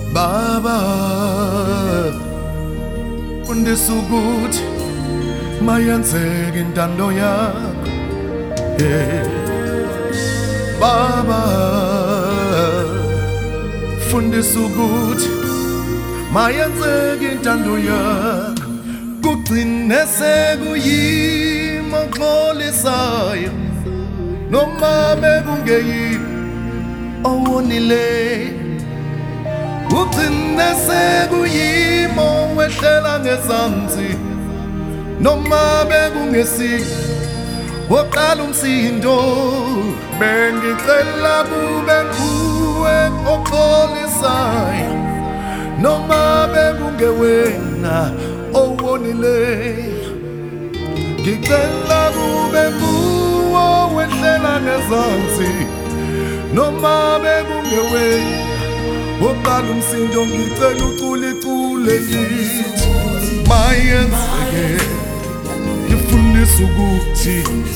Baba, undisa ukuthi mayenzeka intando yakho. Baba, fundisa ukuthi mayenzeka intando yakho. Kugcine sekuyima oxolisayo noma bekungeyimi owonileyo. Kugcine sekuyima owehlela ngezansi noma bekungesiyo oqala umsindo. Bengicela kube kuwe oxolisayo noma bekungewena owonileyo. Ngicela kube kuwe owehlela ngezansi noma bekungewena oqala umsindo. Ngicela uculicule ngithi mayenzeke. Ngifundisa ukuthi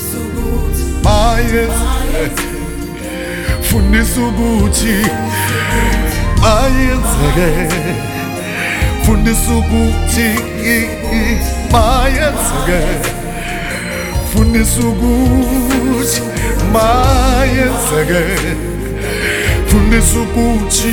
mayenzeke. Fundisa ukuthi mayenzeke. Fundisa ukuthi mayenzeke. Fundisa ukuthi mayenzeke. Fundisa ukuthi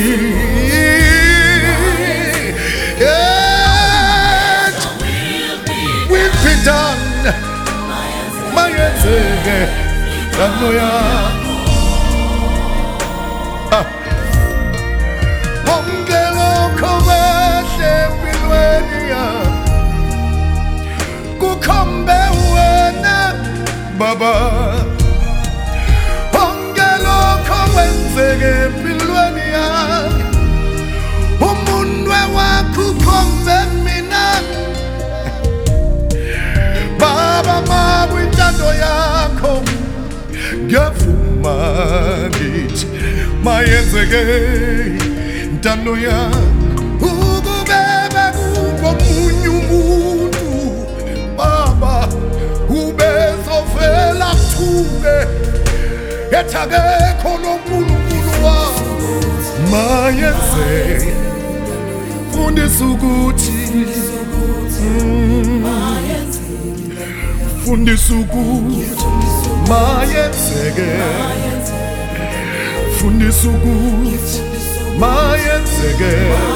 will be done. Mayenzeke intando yakho. Konke lokho kwehle empilweni yami kukhombe wena Baba. Konke lokho kwenzeke empilweni yami umunwe wakho ukhombe mina Baba. Makwintando yakho ngiyavuma ngithi mayenzeke intando yakho. Ukubeba kukomunye umuntu Baba ubezovela kuthuke ethi akekho noNkulunkulu wakho. Mayenzeke. Fundisa ukuthi fundisa ukuthi mayenzeke. Fundisa ukuthi mayenzeke.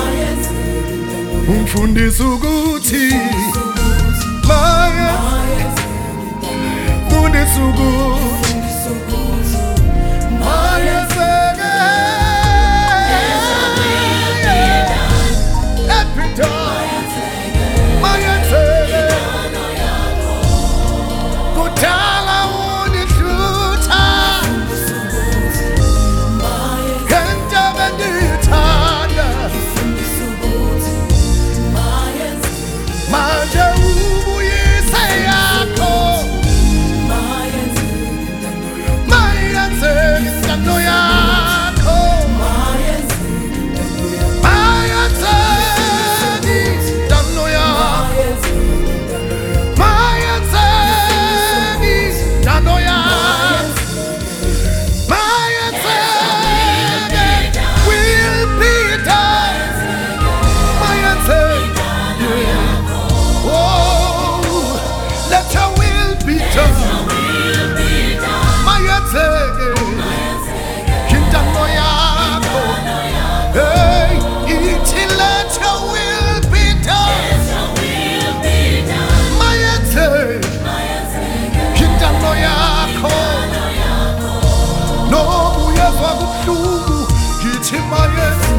Ungifundisa ukuthi mayenzeke. Fundisa ukuthi mayenzeke. Every time mayenzeke. Kudala unithutha ngento bengiyithanda manje ubuyise yakho. Mayenzeke intando yakho. Mayenzeke intando yakho. Mayenzeke intando yakho. Mayenzeke will be done. Mayenzeke. Oh, let your will be done. Mayenzeke intando yakho. Hey, ithi let your will be done. Mayenzeke intando yakho. Noma uyezwa kubuhlungu ngithi mayenzeke.